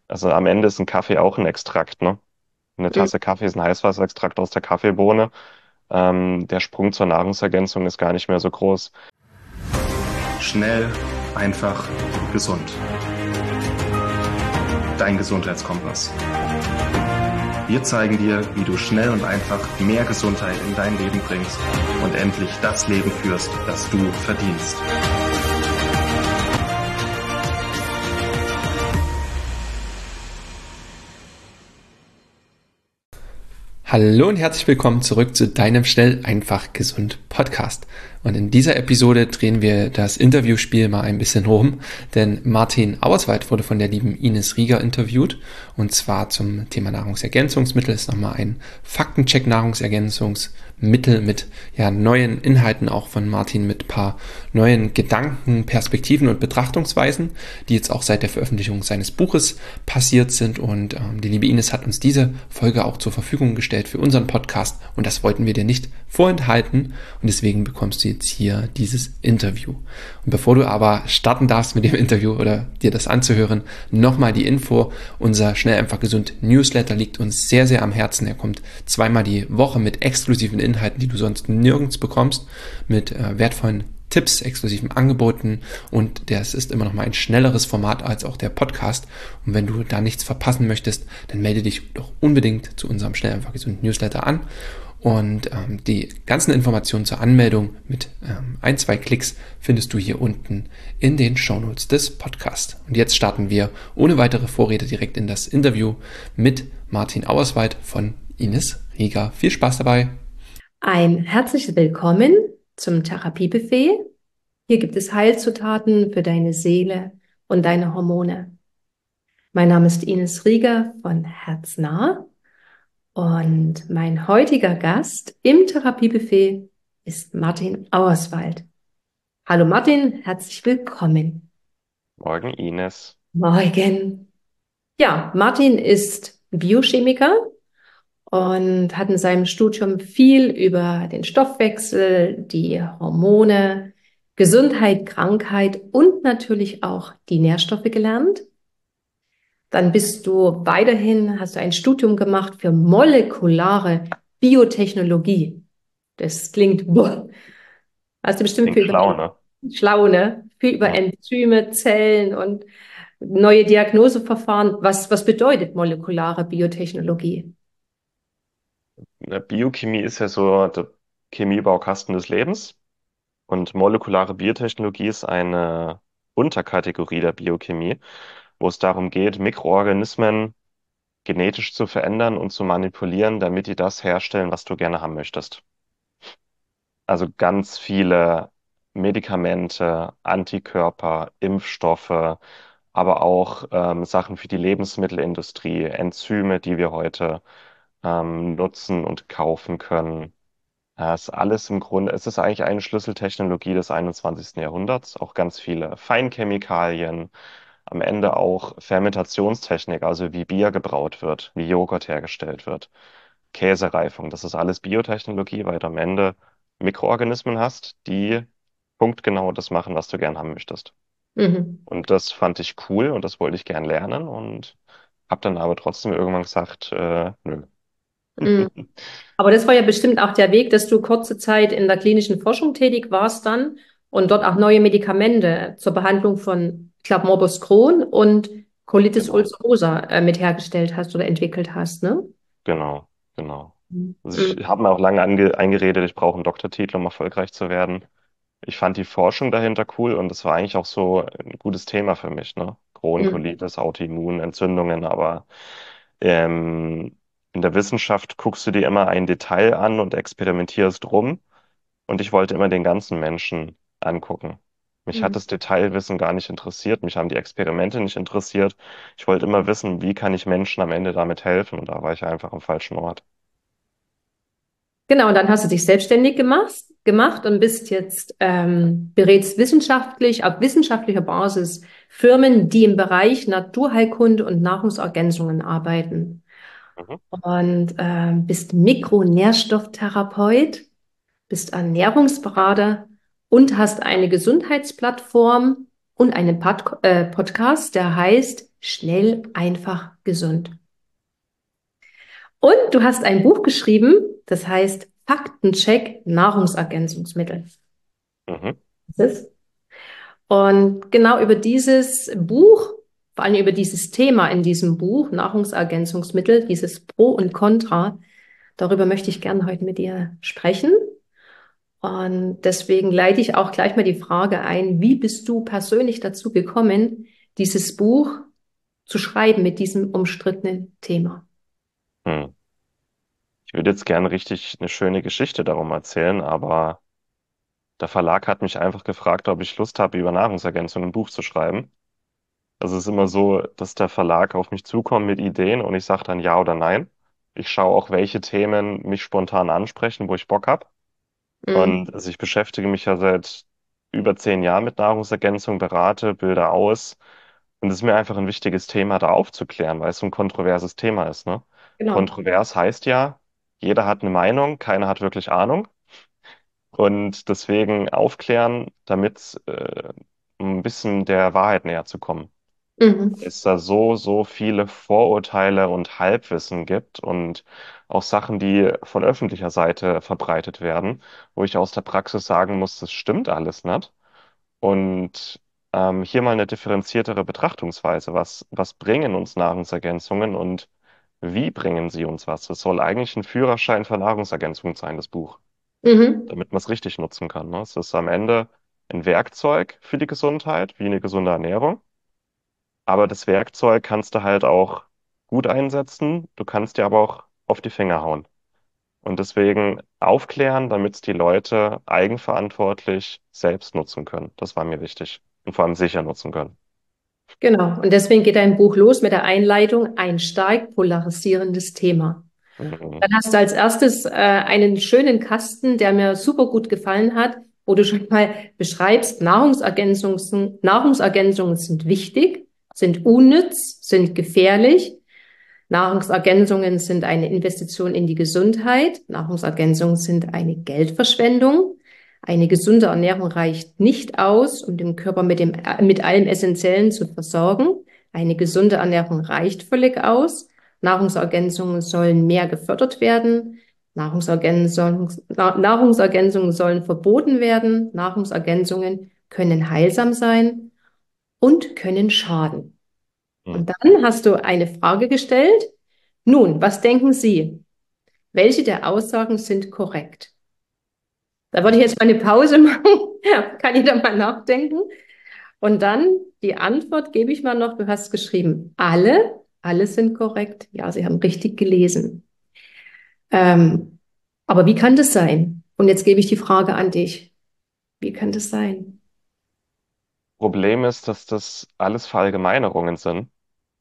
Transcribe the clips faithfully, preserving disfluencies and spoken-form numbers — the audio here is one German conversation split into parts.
Also am Ende ist ein Kaffee auch ein Extrakt, ne? Eine Mhm. Tasse Kaffee ist ein Heißwasserextrakt aus der Kaffeebohne. Ähm, der Sprung zur Nahrungsergänzung ist gar nicht mehr so groß. Schnell, einfach, gesund. Dein Gesundheitskompass. Wir zeigen dir, wie du schnell und einfach mehr Gesundheit in dein Leben bringst und endlich das Leben führst, das du verdienst. Hallo und herzlich willkommen zurück zu deinem Schnell, einfach, gesund Podcast. Und in dieser Episode drehen wir das Interviewspiel mal ein bisschen rum, denn Martin Auerswald wurde von der lieben Ines Rieger interviewt und zwar zum Thema Nahrungsergänzungsmittel. Ist nochmal ein Faktencheck Nahrungsergänzungsmittel mit ja, neuen Inhalten auch von Martin, mit ein paar neuen Gedanken, Perspektiven und Betrachtungsweisen, die jetzt auch seit der Veröffentlichung seines Buches passiert sind. Und ähm, die liebe Ines hat uns diese Folge auch zur Verfügung gestellt für unseren Podcast und das wollten wir dir nicht vorenthalten und deswegen bekommst du jetzt hier dieses Interview. Und bevor du aber starten darfst mit dem Interview oder dir das anzuhören, nochmal die Info: Unser Schnell, einfach, gesund Newsletter liegt uns sehr, sehr am Herzen. Er kommt zweimal die Woche mit exklusiven Inhalten, die du sonst nirgends bekommst, mit äh, wertvollen Tipps, exklusiven Angeboten, und das ist immer noch mal ein schnelleres Format als auch der Podcast. Und wenn du da nichts verpassen möchtest, dann melde dich doch unbedingt zu unserem Schnell, einfach, gesund Newsletter an. Und ähm, die ganzen Informationen zur Anmeldung mit ähm, ein, zwei Klicks findest du hier unten in den Shownotes des Podcasts. Und jetzt starten wir ohne weitere Vorrede direkt in das Interview mit Martin Auerswald von Ines Rieger. Viel Spaß dabei! Ein herzliches Willkommen zum Therapiebuffet. Hier gibt es Heilzutaten für deine Seele und deine Hormone. Mein Name ist Ines Rieger von Herznah und mein heutiger Gast im Therapiebuffet ist Martin Auerswald. Hallo Martin, herzlich willkommen. Morgen, Ines. Morgen. Ja, Martin ist Biochemiker und hat in seinem Studium viel über den Stoffwechsel, die Hormone, Gesundheit, Krankheit und natürlich auch die Nährstoffe gelernt. Dann bist du weiterhin, hast du ein Studium gemacht für molekulare Biotechnologie. Das klingt, boah, hast du bestimmt Klingt viel über schlau, ne? schlau, ne? Viel über Ja. Enzyme, Zellen und neue Diagnoseverfahren. Was, was bedeutet molekulare Biotechnologie? Eine Biochemie ist ja so der Chemiebaukasten des Lebens und molekulare Biotechnologie ist eine Unterkategorie der Biochemie, wo es darum geht, Mikroorganismen genetisch zu verändern und zu manipulieren, damit die das herstellen, was du gerne haben möchtest. Also ganz viele Medikamente, Antikörper, Impfstoffe, aber auch ähm, Sachen für die Lebensmittelindustrie, Enzyme, die wir heute ähm, nutzen und kaufen können. Das ist alles im Grunde, es ist eigentlich eine Schlüsseltechnologie des einundzwanzigsten. Jahrhunderts, auch ganz viele Feinchemikalien, am Ende auch Fermentationstechnik, also wie Bier gebraut wird, wie Joghurt hergestellt wird, Käsereifung, das ist alles Biotechnologie, weil du am Ende Mikroorganismen hast, die punktgenau das machen, was du gern haben möchtest. Mhm. Und das fand ich cool und das wollte ich gern lernen und habe dann aber trotzdem irgendwann gesagt, äh, nö. Mhm. Aber das war ja bestimmt auch der Weg, dass du kurze Zeit in der klinischen Forschung tätig warst dann und dort auch neue Medikamente zur Behandlung von, ich glaube, Morbus Crohn und Colitis Genau, ulcerosa äh, mit hergestellt hast oder entwickelt hast, ne? genau, genau. Also Mhm. ich habe mir auch lange ange eingeredet, ich brauche einen Doktortitel, um erfolgreich zu werden. Ich fand die Forschung dahinter cool und das war eigentlich auch so ein gutes Thema für mich, ne? Mhm. Crohn-Colitis, Autoimmun, Entzündungen, aber ähm, in der Wissenschaft guckst du dir immer ein Detail an und experimentierst rum und ich wollte immer den ganzen Menschen angucken. Mich hat Mhm. das Detailwissen gar nicht interessiert, mich haben die Experimente nicht interessiert. Ich wollte immer wissen, wie kann ich Menschen am Ende damit helfen und da war ich einfach am falschen Ort. Genau, und dann hast du dich selbstständig gemacht, gemacht und bist jetzt ähm, berätst wissenschaftlich, auf wissenschaftlicher Basis Firmen, die im Bereich Naturheilkunde und Nahrungsergänzungen arbeiten. Mhm. Und ähm, bist Mikronährstofftherapeut, bist Ernährungsberater und hast eine Gesundheitsplattform und einen Pod äh, Podcast, der heißt Schnell, einfach, gesund. Und du hast ein Buch geschrieben, das heißt Faktencheck Nahrungsergänzungsmittel. Mhm. Das ist. Und genau über dieses Buch, vor allem über dieses Thema in diesem Buch, Nahrungsergänzungsmittel, dieses Pro und Contra, darüber möchte ich gerne heute mit dir sprechen. Und deswegen leite ich auch gleich mal die Frage ein, wie bist du persönlich dazu gekommen, dieses Buch zu schreiben mit diesem umstrittenen Thema? Hm. Ich würde jetzt gerne richtig eine schöne Geschichte darum erzählen, aber der Verlag hat mich einfach gefragt, ob ich Lust habe, über Nahrungsergänzungen ein Buch zu schreiben. Also es ist immer so, dass der Verlag auf mich zukommt mit Ideen und ich sage dann ja oder nein. Ich schaue auch, welche Themen mich spontan ansprechen, wo ich Bock habe. Mhm. Und also ich beschäftige mich ja seit über zehn Jahren mit Nahrungsergänzung, berate, bilde aus. Und es ist mir einfach ein wichtiges Thema, da aufzuklären, weil es so ein kontroverses Thema ist, ne? Genau. Kontrovers heißt ja, jeder hat eine Meinung, keiner hat wirklich Ahnung. Und deswegen aufklären, damit äh, ein bisschen der Wahrheit näher zu kommen. Mhm. Es da so, so viele Vorurteile und Halbwissen gibt und auch Sachen, die von öffentlicher Seite verbreitet werden, wo ich aus der Praxis sagen muss, das stimmt alles nicht. Und ähm, hier mal eine differenziertere Betrachtungsweise. Was, was bringen uns Nahrungsergänzungen und wie bringen sie uns was? Es soll eigentlich ein Führerschein für Nahrungsergänzungen sein, das Buch, Mhm. damit man es richtig nutzen kann. Ne? Es ist am Ende ein Werkzeug für die Gesundheit, wie eine gesunde Ernährung. Aber das Werkzeug kannst du halt auch gut einsetzen. Du kannst dir aber auch auf die Finger hauen. Und deswegen aufklären, damit es die Leute eigenverantwortlich selbst nutzen können. Das war mir wichtig. Und vor allem sicher nutzen können. Genau. Und deswegen geht dein Buch los mit der Einleitung, ein stark polarisierendes Thema. Mhm. Dann hast du als erstes äh, einen schönen Kasten, der mir super gut gefallen hat, wo du schon mal beschreibst, Nahrungsergänzungen, Nahrungsergänzungen sind wichtig, sind unnütz, sind gefährlich. Nahrungsergänzungen sind eine Investition in die Gesundheit. Nahrungsergänzungen sind eine Geldverschwendung. Eine gesunde Ernährung reicht nicht aus, um den Körper mit dem, mit allem Essentiellen zu versorgen. Eine gesunde Ernährung reicht völlig aus. Nahrungsergänzungen sollen mehr gefördert werden. Nahrungsergänzungen, Nahrungsergänzungen sollen verboten werden. Nahrungsergänzungen können heilsam sein und können schaden. Mhm. Und dann hast du eine Frage gestellt. Nun, was denken Sie? Welche der Aussagen sind korrekt? Da würde ich jetzt mal eine Pause machen. Kann jeder mal nachdenken. Und dann die Antwort gebe ich mal noch. Du hast geschrieben, alle, alle sind korrekt. Ja, Sie haben richtig gelesen. Ähm, aber wie kann das sein? Und jetzt gebe ich die Frage an dich. Wie kann das sein? Problem ist, dass das alles Verallgemeinerungen sind.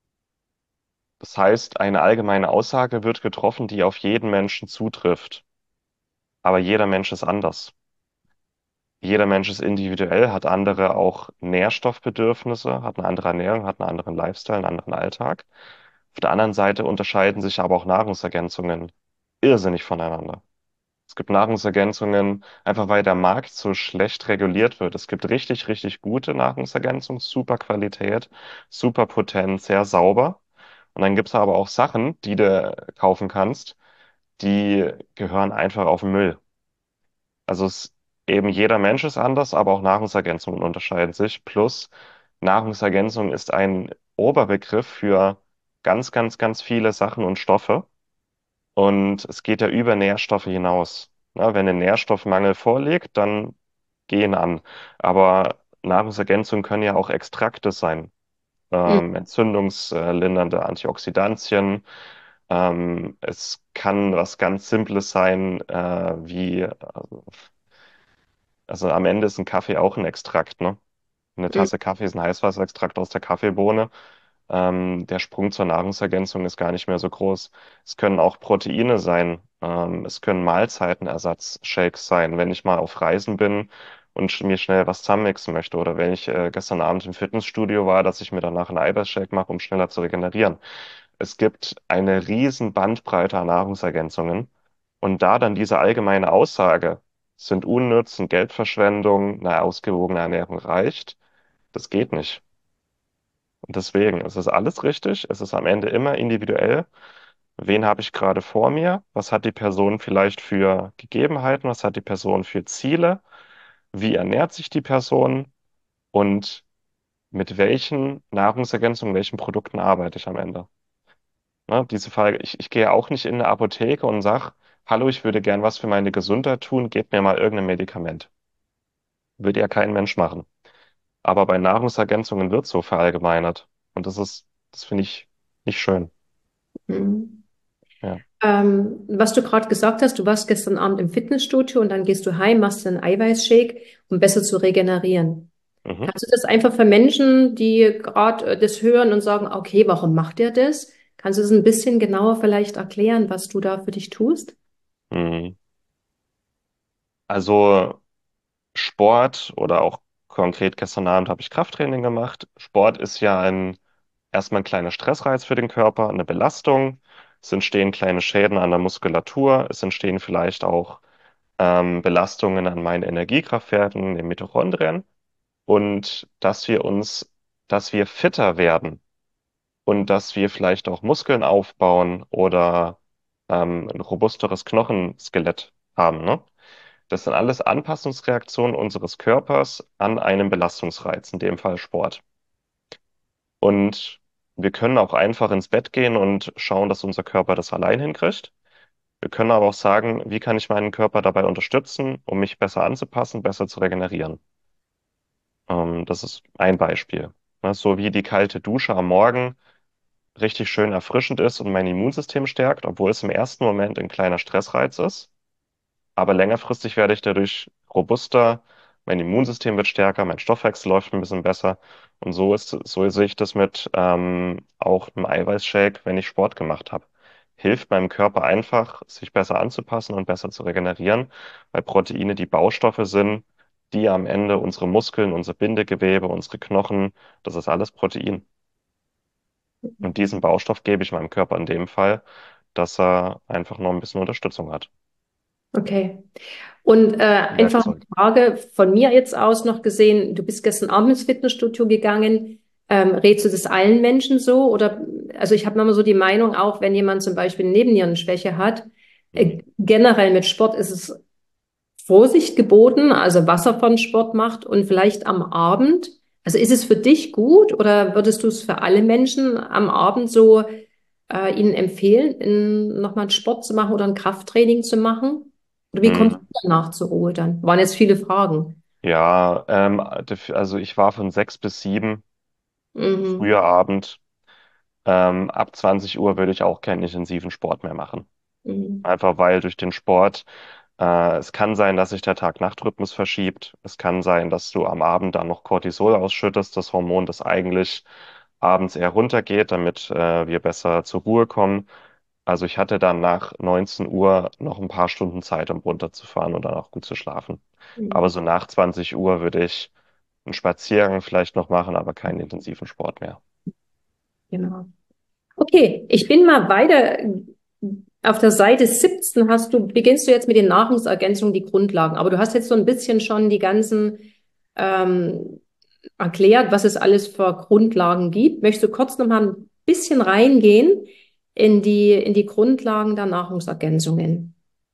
Das heißt, eine allgemeine Aussage wird getroffen, die auf jeden Menschen zutrifft. Aber jeder Mensch ist anders. Jeder Mensch ist individuell, hat andere auch Nährstoffbedürfnisse, hat eine andere Ernährung, hat einen anderen Lifestyle, einen anderen Alltag. Auf der anderen Seite unterscheiden sich aber auch Nahrungsergänzungen irrsinnig voneinander. Es gibt Nahrungsergänzungen, einfach weil der Markt so schlecht reguliert wird. Es gibt richtig, richtig gute Nahrungsergänzungen, super Qualität, super potent, sehr sauber. Und dann gibt es aber auch Sachen, die du kaufen kannst, die gehören einfach auf den Müll. Also es eben jeder Mensch ist anders, aber auch Nahrungsergänzungen unterscheiden sich. Plus Nahrungsergänzung ist ein Oberbegriff für ganz, ganz, ganz viele Sachen und Stoffe. Und es geht ja über Nährstoffe hinaus. Na, wenn ein Nährstoffmangel vorliegt, dann gehen an. Aber Nahrungsergänzungen können ja auch Extrakte sein. Mhm. Ähm, entzündungslindernde Antioxidantien. Ähm, es kann was ganz Simples sein, äh, wie, also, also am Ende ist ein Kaffee auch ein Extrakt, ne? Eine Mhm. Tasse Kaffee ist ein Heißwasserextrakt aus der Kaffeebohne. Ähm, der Sprung zur Nahrungsergänzung ist gar nicht mehr so groß. Es können auch Proteine sein. Ähm, es können Mahlzeitenersatzshakes sein, wenn ich mal auf Reisen bin und sch- mir schnell was zusammenmixen möchte. Oder wenn ich äh, gestern Abend im Fitnessstudio war, dass ich mir danach einen Eiweißshake mache, um schneller zu regenerieren. Es gibt eine riesen Bandbreite an Nahrungsergänzungen. Und da dann diese allgemeine Aussage, sind unnütz, sind Geldverschwendung, eine ausgewogene Ernährung reicht, das geht nicht. Und deswegen, es ist alles richtig, es ist am Ende immer individuell. Wen habe ich gerade vor mir? Was hat die Person vielleicht für Gegebenheiten? Was hat die Person für Ziele? Wie ernährt sich die Person? Und mit welchen Nahrungsergänzungen, welchen Produkten arbeite ich am Ende? Ne, diese Frage, ich, ich gehe auch nicht in eine Apotheke und sage, hallo, ich würde gern was für meine Gesundheit tun, gebt mir mal irgendein Medikament. Würde ja kein Mensch machen. Aber bei Nahrungsergänzungen wird so verallgemeinert. Und das ist, das finde ich nicht schön. Mhm. Ja. Ähm, was du gerade gesagt hast, du warst gestern Abend im Fitnessstudio und dann gehst du heim, machst einen Eiweißshake, um besser zu regenerieren. Mhm. Kannst du das einfach für Menschen, die gerade das hören und sagen, okay, warum macht der das? Kannst du das ein bisschen genauer vielleicht erklären, was du da für dich tust? Mhm. Also Sport oder auch konkret gestern Abend habe ich Krafttraining gemacht. Sport ist ja ein, erstmal ein kleiner Stressreiz für den Körper, eine Belastung. Es entstehen kleine Schäden an der Muskulatur. Es entstehen vielleicht auch ähm, Belastungen an meinen Energiekraftwerken, den Mitochondrien. Und dass wir uns, dass wir fitter werden und dass wir vielleicht auch Muskeln aufbauen oder ähm, ein robusteres Knochenskelett haben, ne? Das sind alles Anpassungsreaktionen unseres Körpers an einen Belastungsreiz, in dem Fall Sport. Und wir können auch einfach ins Bett gehen und schauen, dass unser Körper das allein hinkriegt. Wir können aber auch sagen, wie kann ich meinen Körper dabei unterstützen, um mich besser anzupassen, besser zu regenerieren. Ähm, das ist ein Beispiel. Ne, so wie die kalte Dusche am Morgen richtig schön erfrischend ist und mein Immunsystem stärkt, obwohl es im ersten Moment ein kleiner Stressreiz ist. Aber längerfristig werde ich dadurch robuster, mein Immunsystem wird stärker, mein Stoffwechsel läuft ein bisschen besser. Und so ist, so sehe ich das mit ähm, auch einem Eiweißshake, wenn ich Sport gemacht habe. Hilft meinem Körper einfach, sich besser anzupassen und besser zu regenerieren, weil Proteine die Baustoffe sind, die am Ende unsere Muskeln, unser Bindegewebe, unsere Knochen, das ist alles Protein. Und diesen Baustoff gebe ich meinem Körper in dem Fall, dass er einfach noch ein bisschen Unterstützung hat. Okay. Und äh, einfach eine Werkzeug. Frage von mir jetzt aus noch gesehen, du bist gestern Abend ins Fitnessstudio gegangen. Ähm, rätst du das allen Menschen so? Oder also ich habe manchmal so die Meinung, auch wenn jemand zum Beispiel eine Nebennierenschwäche hat, äh, Mhm. generell mit Sport ist es Vorsicht geboten, also Wasser von Sport macht und vielleicht am Abend. Also ist es für dich gut oder würdest du es für alle Menschen am Abend so äh, ihnen empfehlen, in, nochmal einen Sport zu machen oder ein Krafttraining zu machen? Oder wie kommst Mhm. du danach zur Ruhe dann? Waren jetzt viele Fragen. Ja, ähm, def- also ich war von sechs bis sieben, Mhm. früher Abend. Ähm, ab zwanzig Uhr würde ich auch keinen intensiven Sport mehr machen. Mhm. Einfach weil durch den Sport, äh, es kann sein, dass sich der Tag-Nacht-Rhythmus verschiebt. Es kann sein, dass du am Abend dann noch Cortisol ausschüttest, das Hormon, das eigentlich abends eher runtergeht, damit äh, wir besser zur Ruhe kommen. Also ich hatte dann nach neunzehn Uhr noch ein paar Stunden Zeit, um runterzufahren und dann auch gut zu schlafen. Aber Mhm. so nach zwanzig Uhr würde ich einen Spaziergang vielleicht noch machen, aber keinen intensiven Sport mehr. Genau. Okay, ich bin mal weiter. Auf der Seite siebzehn hast du, beginnst du jetzt mit den Nahrungsergänzungen, die Grundlagen. Aber du hast jetzt so ein bisschen schon die ganzen ähm, erklärt, was es alles für Grundlagen gibt. Möchtest du kurz noch mal ein bisschen reingehen in die, in die Grundlagen der Nahrungsergänzungen?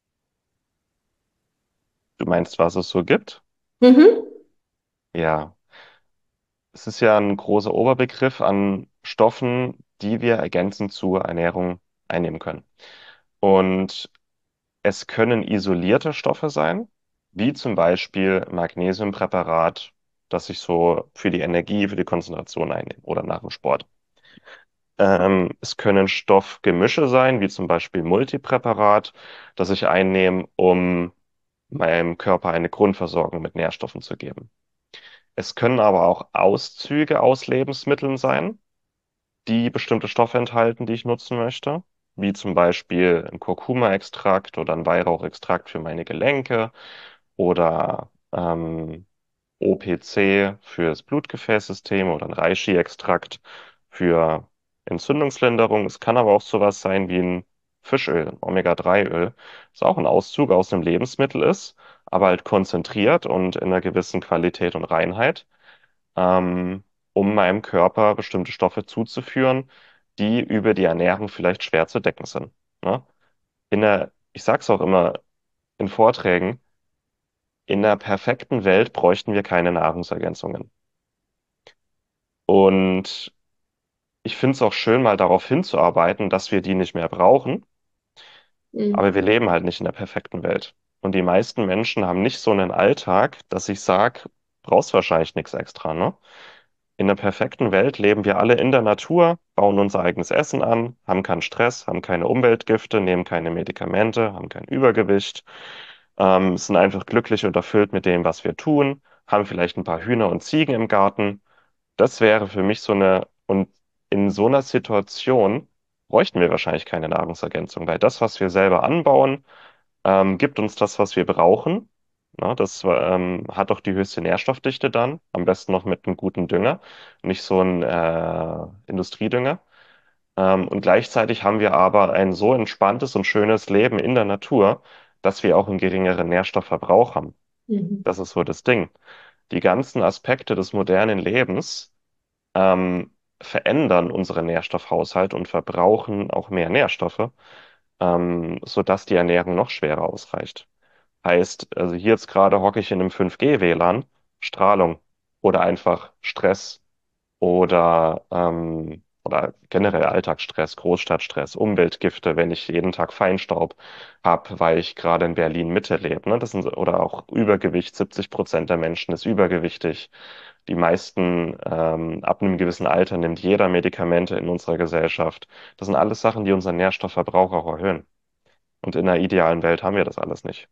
Du meinst, was es so gibt? Mhm. Ja, es ist ja ein großer Oberbegriff an Stoffen, die wir ergänzend zur Ernährung einnehmen können. Und es können isolierte Stoffe sein, wie zum Beispiel Magnesiumpräparat, das ich so für die Energie, für die Konzentration einnehme oder nach dem Sport. Ähm, es können Stoffgemische sein, wie zum Beispiel Multipräparat, das ich einnehme, um meinem Körper eine Grundversorgung mit Nährstoffen zu geben. Es können aber auch Auszüge aus Lebensmitteln sein, die bestimmte Stoffe enthalten, die ich nutzen möchte, wie zum Beispiel ein Kurkuma-Extrakt oder ein Weihrauchextrakt für meine Gelenke oder ähm, O P C fürs Blutgefäßsystem oder ein Reishi-Extrakt für Entzündungslinderung. Es kann aber auch sowas sein wie ein Fischöl, ein Omega drei Öl, das auch ein Auszug aus einem Lebensmittel ist, aber halt konzentriert und in einer gewissen Qualität und Reinheit. Ähm, um meinem Körper bestimmte Stoffe zuzuführen, die über die Ernährung vielleicht schwer zu decken sind. Ne? In der, ich sag's auch immer in Vorträgen, in der perfekten Welt bräuchten wir keine Nahrungsergänzungen. Und ich finde es auch schön, mal darauf hinzuarbeiten, dass wir die nicht mehr brauchen. Aber Mhm. wir leben halt nicht in der perfekten Welt. Und die meisten Menschen haben nicht so einen Alltag, dass ich sage, brauchst wahrscheinlich nichts extra, ne? In der perfekten Welt leben wir alle in der Natur, bauen unser eigenes Essen an, haben keinen Stress, haben keine Umweltgifte, nehmen keine Medikamente, haben kein Übergewicht, ähm, sind einfach glücklich und erfüllt mit dem, was wir tun, haben vielleicht ein paar Hühner und Ziegen im Garten. Das wäre für mich so eine, und in so einer Situation bräuchten wir wahrscheinlich keine Nahrungsergänzung, weil das, was wir selber anbauen, ähm, gibt uns das, was wir brauchen. Na, das ähm, hat auch die höchste Nährstoffdichte dann, am besten noch mit einem guten Dünger, nicht so ein äh, Industriedünger. Ähm, und gleichzeitig haben wir aber ein so entspanntes und schönes Leben in der Natur, dass wir auch einen geringeren Nährstoffverbrauch haben. Mhm. Das ist so das Ding. Die ganzen Aspekte des modernen Lebens ähm, verändern unseren Nährstoffhaushalt und verbrauchen auch mehr Nährstoffe, ähm, sodass die Ernährung noch schwerer ausreicht. Heißt, also hier jetzt gerade hocke ich in einem fünf G W L A N, Strahlung oder einfach Stress oder, ähm, oder generell Alltagsstress, Großstadtstress, Umweltgifte, wenn ich jeden Tag Feinstaub habe, weil ich gerade in Berlin Mitte lebe. Ne? Das sind, oder auch Übergewicht, siebzig Prozent der Menschen ist übergewichtig. Die meisten, ähm, ab einem gewissen Alter nimmt jeder Medikamente in unserer Gesellschaft. Das sind alles Sachen, die unseren Nährstoffverbrauch auch erhöhen. Und in einer idealen Welt haben wir das alles nicht.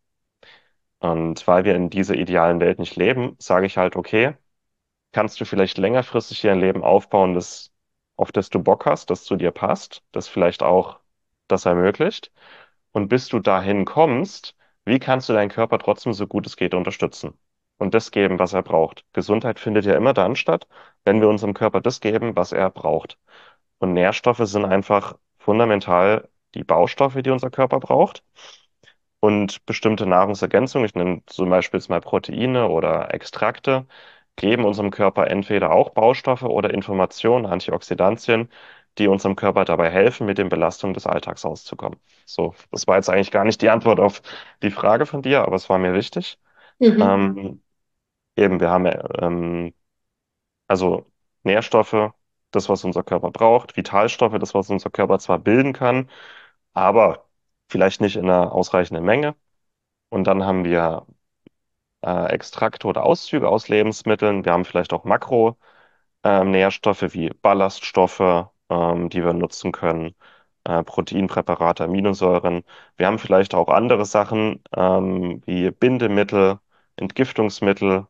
Und weil wir in dieser idealen Welt nicht leben, sage ich halt, okay, kannst du vielleicht längerfristig hier ein Leben aufbauen, das, auf das du Bock hast, das zu dir passt, das vielleicht auch das ermöglicht. Und bis du dahin kommst, wie kannst du deinen Körper trotzdem so gut es geht unterstützen und das geben, was er braucht? Gesundheit findet ja immer dann statt, wenn wir unserem Körper das geben, was er braucht. Und Nährstoffe sind einfach fundamental die Baustoffe, die unser Körper braucht. Und bestimmte Nahrungsergänzungen, ich nenne zum Beispiel jetzt mal Proteine oder Extrakte, geben unserem Körper entweder auch Baustoffe oder Informationen, Antioxidantien, die unserem Körper dabei helfen, mit den Belastungen des Alltags auszukommen. So, das war jetzt eigentlich gar nicht die Antwort auf die Frage von dir, aber es war mir wichtig. Mhm. Ähm, eben, wir haben ähm, also Nährstoffe, das, was unser Körper braucht, Vitalstoffe, das, was unser Körper zwar bilden kann, aber vielleicht nicht in einer ausreichenden Menge. Und dann haben wir äh, Extrakte oder Auszüge aus Lebensmitteln. Wir haben vielleicht auch Makronährstoffe ähm, Nährstoffe wie Ballaststoffe, ähm, die wir nutzen können, äh, Proteinpräparate, Aminosäuren. Wir haben vielleicht auch andere Sachen ähm, wie Bindemittel, Entgiftungsmittel,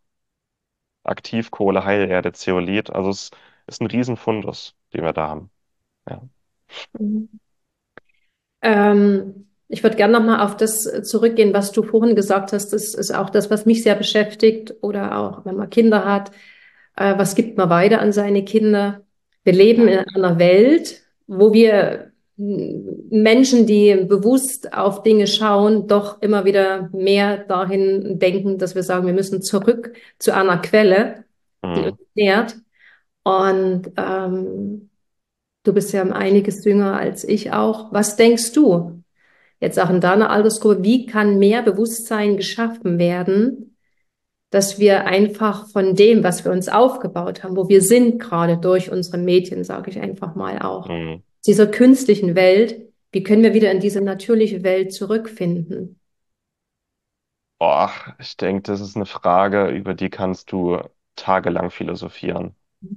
Aktivkohle, Heilerde, Zeolit. Also es ist ein Riesenfundus, den wir da haben. Ja. Mhm. Ähm, ich würde gerne nochmal auf das zurückgehen, was du vorhin gesagt hast. Das ist auch das, was mich sehr beschäftigt oder auch, wenn man Kinder hat. Äh, was gibt man weiter an seine Kinder? Wir leben in einer Welt, wo wir m, Menschen, die bewusst auf Dinge schauen, doch immer wieder mehr dahin denken, dass wir sagen, wir müssen zurück zu einer Quelle, die uns Mhm. nährt. Und ähm, du bist ja um einiges jünger als ich auch. Was denkst du jetzt auch in deiner Altersgruppe? Wie kann mehr Bewusstsein geschaffen werden, dass wir einfach von dem, was wir uns aufgebaut haben, wo wir sind, gerade durch unsere Medien, sage ich einfach mal auch, Mhm. dieser künstlichen Welt, wie können wir wieder in diese natürliche Welt zurückfinden? Boah, ich denke, das ist eine Frage, über die kannst du tagelang philosophieren.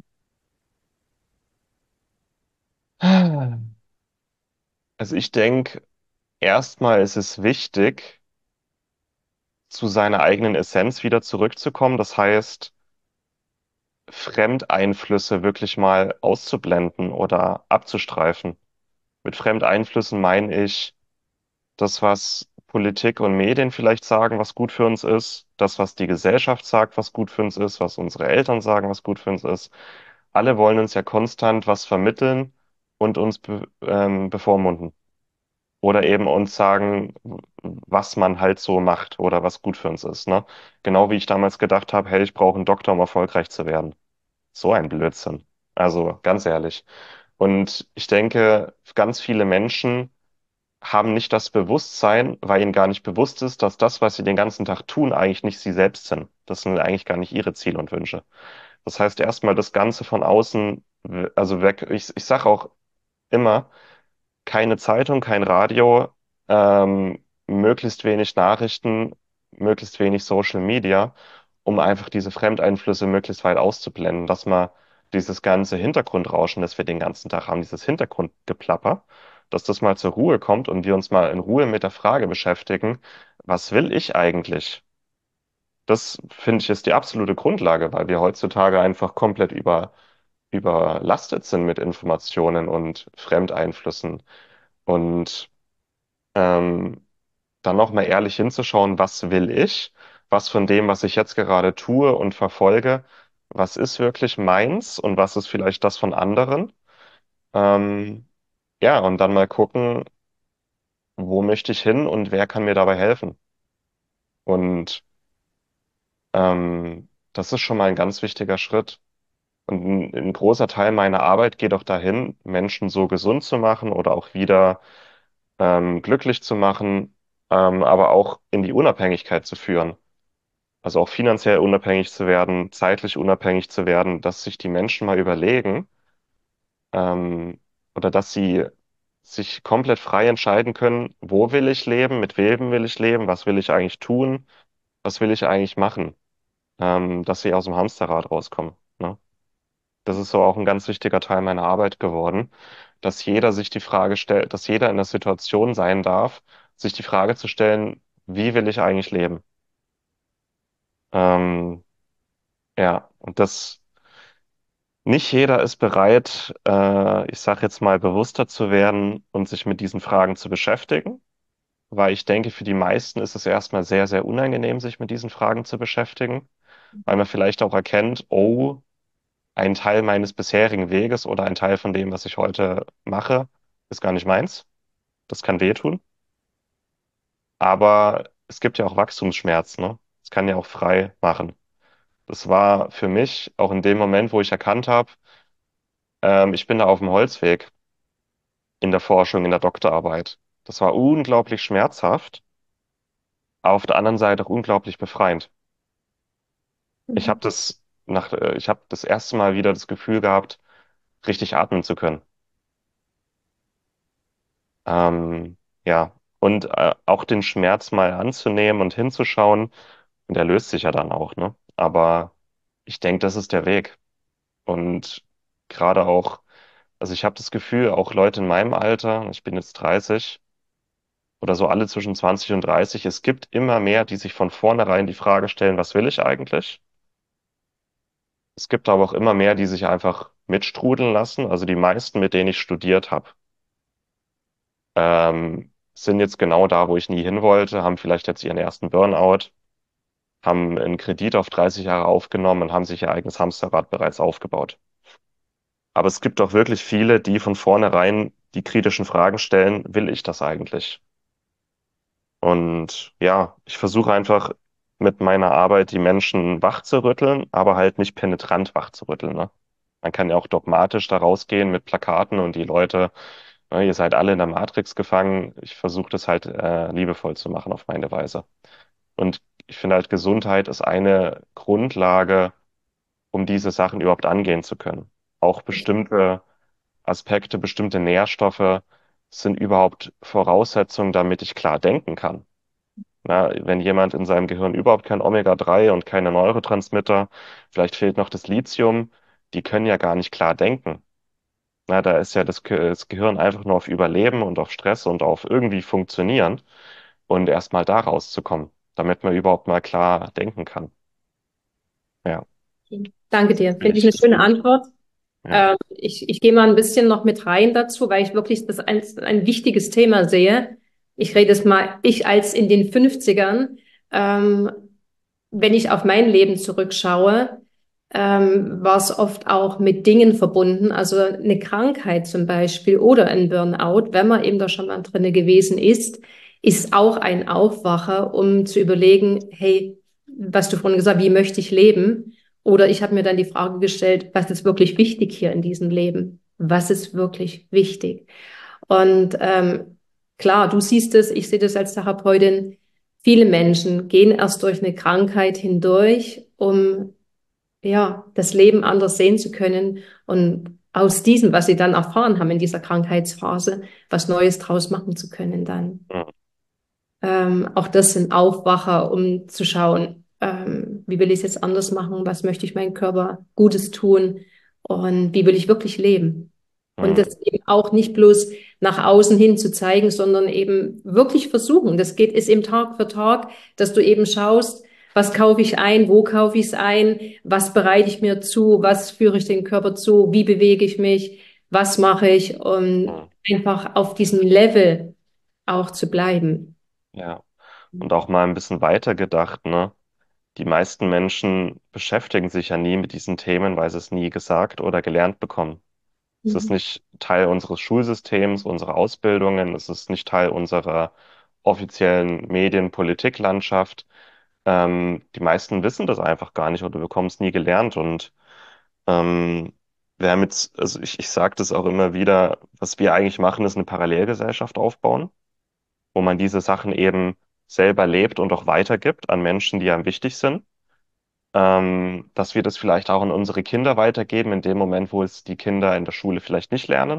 Also ich denke, erstmal ist es wichtig, zu seiner eigenen Essenz wieder zurückzukommen. Das heißt, Fremdeinflüsse wirklich mal auszublenden oder abzustreifen. Mit Fremdeinflüssen meine ich das, was Politik und Medien vielleicht sagen, was gut für uns ist, das, was die Gesellschaft sagt, was gut für uns ist, was unsere Eltern sagen, was gut für uns ist. Alle wollen uns ja konstant was vermitteln und uns be ähm, bevormunden. Oder eben uns sagen, was man halt so macht oder was gut für uns ist, ne? Genau wie ich damals gedacht habe, hey, ich brauche einen Doktor, um erfolgreich zu werden. So ein Blödsinn. Also ganz ehrlich. Und ich denke, ganz viele Menschen haben nicht das Bewusstsein, weil ihnen gar nicht bewusst ist, dass das, was sie den ganzen Tag tun, eigentlich nicht sie selbst sind. Das sind eigentlich gar nicht ihre Ziele und Wünsche. Das heißt, erstmal das Ganze von außen, w- also weg. Ich, ich sage auch immer, keine Zeitung, kein Radio, ähm, möglichst wenig Nachrichten, möglichst wenig Social Media, um einfach diese Fremdeinflüsse möglichst weit auszublenden, dass man dieses ganze Hintergrundrauschen, das wir den ganzen Tag haben, dieses Hintergrundgeplapper, dass das mal zur Ruhe kommt und wir uns mal in Ruhe mit der Frage beschäftigen, was will ich eigentlich? Das finde ich ist die absolute Grundlage, weil wir heutzutage einfach komplett über, überlastet sind mit Informationen und Fremdeinflüssen. Und ähm, dann nochmal ehrlich hinzuschauen, was will ich? Was von dem, was ich jetzt gerade tue und verfolge, was ist wirklich meins und was ist vielleicht das von anderen? Ähm, ja, und dann mal gucken, wo möchte ich hin und wer kann mir dabei helfen? Und ähm, das ist schon mal ein ganz wichtiger Schritt. Und ein, ein großer Teil meiner Arbeit geht auch dahin, Menschen so gesund zu machen oder auch wieder ähm, glücklich zu machen, ähm, aber auch in die Unabhängigkeit zu führen. Also auch finanziell unabhängig zu werden, zeitlich unabhängig zu werden, dass sich die Menschen mal überlegen, ähm, oder dass sie sich komplett frei entscheiden können, wo will ich leben, mit wem will ich leben, was will ich eigentlich tun, was will ich eigentlich machen, ähm, dass sie aus dem Hamsterrad rauskommen. Ne? Das ist so auch ein ganz wichtiger Teil meiner Arbeit geworden, dass jeder sich die Frage stellt, dass jeder in der Situation sein darf, sich die Frage zu stellen, wie will ich eigentlich leben? Ähm, ja, und das nicht jeder ist bereit, äh, ich sage jetzt mal, bewusster zu werden und sich mit diesen Fragen zu beschäftigen, weil ich denke, für die meisten ist es erstmal sehr, sehr unangenehm, sich mit diesen Fragen zu beschäftigen, weil man vielleicht auch erkennt, oh, ein Teil meines bisherigen Weges oder ein Teil von dem, was ich heute mache, ist gar nicht meins. Das kann wehtun, aber es gibt ja auch Wachstumsschmerz, ne? Es kann ja auch frei machen. Das war für mich auch in dem Moment, wo ich erkannt habe, ähm, ich bin da auf dem Holzweg in der Forschung, in der Doktorarbeit. Das war unglaublich schmerzhaft, aber auf der anderen Seite auch unglaublich befreiend. Ich habe Mhm. das nach, äh, ich habe das erste Mal wieder das Gefühl gehabt, richtig atmen zu können. Ähm, ja, und äh, auch den Schmerz mal anzunehmen und hinzuschauen, und der löst sich ja dann auch, ne? Aber ich denke, das ist der Weg. Und gerade auch, also ich habe das Gefühl, auch Leute in meinem Alter, ich bin jetzt dreißig, oder so alle zwischen zwanzig und dreißig. Es gibt immer mehr, die sich von vornherein die Frage stellen, was will ich eigentlich? Es gibt aber auch immer mehr, die sich einfach mitstrudeln lassen. Also die meisten, mit denen ich studiert habe, ähm, sind jetzt genau da, wo ich nie hin wollte, haben vielleicht jetzt ihren ersten Burnout, haben einen Kredit auf dreißig Jahre aufgenommen und haben sich ihr eigenes Hamsterrad bereits aufgebaut. Aber es gibt auch wirklich viele, die von vornherein die kritischen Fragen stellen, will ich das eigentlich? Und ja, ich versuche einfach mit meiner Arbeit die Menschen wach zu rütteln, aber halt nicht penetrant wach zu rütteln, ne? Man kann ja auch dogmatisch da rausgehen mit Plakaten und die Leute, ne, ihr seid alle in der Matrix gefangen. Ich versuche das halt äh, liebevoll zu machen auf meine Weise. Und ich finde halt, Gesundheit ist eine Grundlage, um diese Sachen überhaupt angehen zu können. Auch bestimmte Aspekte, bestimmte Nährstoffe sind überhaupt Voraussetzungen, damit ich klar denken kann. Na, wenn jemand in seinem Gehirn überhaupt kein Omega drei und keine Neurotransmitter, vielleicht fehlt noch das Lithium, die können ja gar nicht klar denken. Na, da ist ja das, Ge das Gehirn einfach nur auf Überleben und auf Stress und auf irgendwie funktionieren und erstmal da rauszukommen, damit man überhaupt mal klar denken kann. Ja, Danke dir. finde Finde ich ich, eine ist schöne gut. Antwort. Ja. Ähm, ich, ich gehe mal ein bisschen noch mit rein dazu, weil ich wirklich das als ein wichtiges Thema sehe. Ich rede es mal, ich als in den Fünfzigern, ähm, wenn ich auf mein Leben zurückschaue, ähm, war es oft auch mit Dingen verbunden, also eine Krankheit zum Beispiel oder ein Burnout, wenn man eben da schon mal drinne gewesen ist, ist auch ein Aufwacher, um zu überlegen, hey, was du vorhin gesagt hast, wie möchte ich leben? Oder ich habe mir dann die Frage gestellt, was ist wirklich wichtig hier in diesem Leben? Was ist wirklich wichtig? Und ähm, klar, du siehst es, ich sehe das als Therapeutin. Viele Menschen gehen erst durch eine Krankheit hindurch, um ja das Leben anders sehen zu können und aus diesem, was sie dann erfahren haben in dieser Krankheitsphase, was Neues draus machen zu können dann. Mhm. Ähm, auch das sind Aufwacher, um zu schauen, ähm, wie will ich es jetzt anders machen, was möchte ich meinem Körper Gutes tun und wie will ich wirklich leben. Und Mhm. das eben auch nicht bloß nach außen hin zu zeigen, sondern eben wirklich versuchen. Das geht, ist eben Tag für Tag, dass du eben schaust, was kaufe ich ein, wo kaufe ich es ein, was bereite ich mir zu, was führe ich den Körper zu, wie bewege ich mich, was mache ich, um Mhm. einfach auf diesem Level auch zu bleiben. Ja. Und auch mal ein bisschen weiter gedacht, ne? Die meisten Menschen beschäftigen sich ja nie mit diesen Themen, weil sie es nie gesagt oder gelernt bekommen. Es ist Mhm. nicht Teil unseres Schulsystems, unserer Ausbildungen, es ist nicht Teil unserer offiziellen Medien-, Politiklandschaft. Ähm, die meisten wissen das einfach gar nicht oder bekommen es nie gelernt. Und ähm, wir haben jetzt, also ich, ich sage das auch immer wieder, was wir eigentlich machen, ist eine Parallelgesellschaft aufbauen, wo man diese Sachen eben selber lebt und auch weitergibt an Menschen, die einem wichtig sind. Ähm, dass wir das vielleicht auch an unsere Kinder weitergeben, in dem Moment, wo es die Kinder in der Schule vielleicht nicht lernen.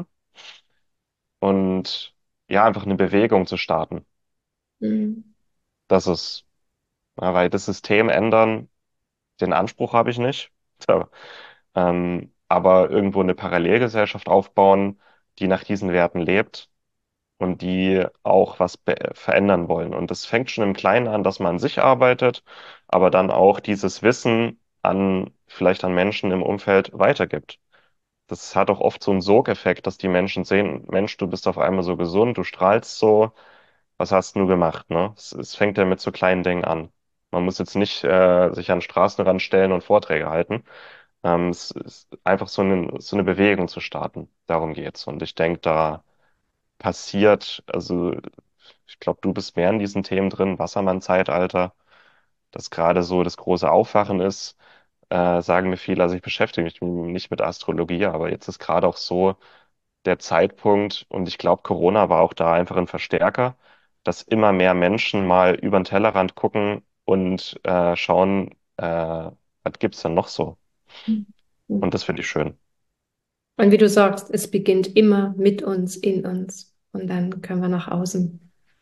Und ja, einfach eine Bewegung zu starten. Mhm. Das ist, ja, weil das System ändern, den Anspruch habe ich nicht. So. Ähm, aber irgendwo eine Parallelgesellschaft aufbauen, die nach diesen Werten lebt und die auch was be- verändern wollen. Und das fängt schon im Kleinen an, dass man an sich arbeitet, aber dann auch dieses Wissen an, vielleicht an Menschen im Umfeld weitergibt. Das hat auch oft so einen Sogeffekt, dass die Menschen sehen, Mensch, du bist auf einmal so gesund, du strahlst so, was hast du gemacht, ne? Es, es fängt ja mit so kleinen Dingen an. Man muss jetzt nicht äh, sich an den Straßenrand stellen und Vorträge halten. Ähm, es ist einfach so eine, so eine Bewegung zu starten. Darum geht's. Und ich denke, da passiert, also ich glaube, du bist mehr in diesen Themen drin, Wassermann-Zeitalter, das gerade so das große Aufwachen ist, äh, sagen mir viele, also ich beschäftige mich nicht mit Astrologie, aber jetzt ist gerade auch so der Zeitpunkt und ich glaube, Corona war auch da einfach ein Verstärker, dass immer mehr Menschen mal über den Tellerrand gucken und äh, schauen, äh, was gibt's denn noch so? Und Mhm. das finde ich schön. Und wie du sagst, es beginnt immer mit uns, in uns. Und dann können wir nach außen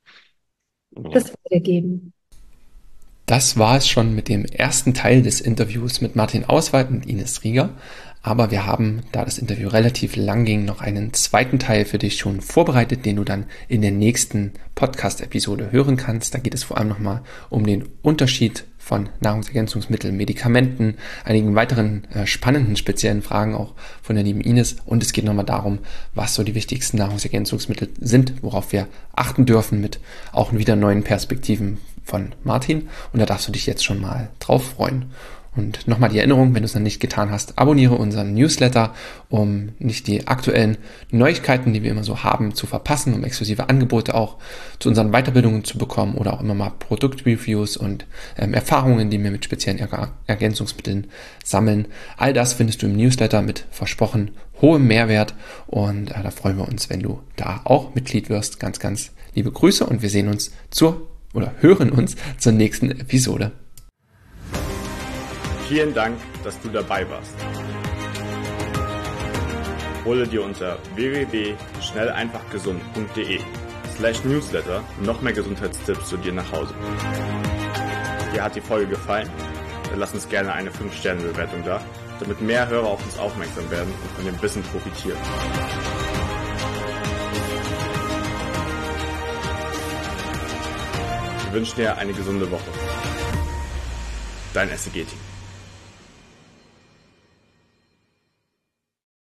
Ja. das weitergeben. Das war es schon mit dem ersten Teil des Interviews mit Martin Auswald und Ines Rieger. Aber wir haben, da das Interview relativ lang ging, noch einen zweiten Teil für dich schon vorbereitet, den du dann in der nächsten Podcast-Episode hören kannst. Da geht es vor allem nochmal um den Unterschied von Nahrungsergänzungsmitteln, Medikamenten, einigen weiteren äh, spannenden, speziellen Fragen auch von der lieben Ines. Und es geht nochmal darum, was so die wichtigsten Nahrungsergänzungsmittel sind, worauf wir achten dürfen, mit auch wieder neuen Perspektiven von Martin. Und da darfst du dich jetzt schon mal drauf freuen. Und nochmal die Erinnerung, wenn du es noch nicht getan hast, abonniere unseren Newsletter, um nicht die aktuellen Neuigkeiten, die wir immer so haben, zu verpassen, um exklusive Angebote auch zu unseren Weiterbildungen zu bekommen oder auch immer mal Produktreviews und ähm, Erfahrungen, die wir mit speziellen Er- Ergänzungsmitteln sammeln. All das findest du im Newsletter mit versprochen hohem Mehrwert und äh, da freuen wir uns, wenn du da auch Mitglied wirst. Ganz, ganz liebe Grüße und wir sehen uns zur oder hören uns zur nächsten Episode. Vielen Dank, dass du dabei warst. Hole dir unter w w w punkt schnell einfach gesund punkt de slash newsletter noch mehr Gesundheitstipps zu dir nach Hause. Dir hat die Folge gefallen? Dann lass uns gerne eine fünf Sterne Bewertung da, damit mehr Hörer auf uns aufmerksam werden und von dem Wissen profitieren. Wir wünschen dir eine gesunde Woche. Dein S E G-Team.